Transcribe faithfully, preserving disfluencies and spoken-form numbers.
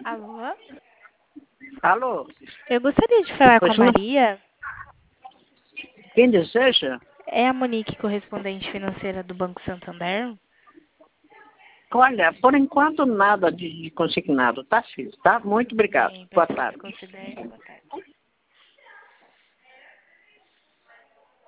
Alô? Alô? Eu gostaria de falar com a Pois não. Maria. Quem deseja? É a Monique, correspondente financeira do Banco Santander? Olha, por enquanto nada de de consignado, tá, filho? Tá? Muito Tudo obrigado. bem, Boa peço que tarde. considere. Boa tarde.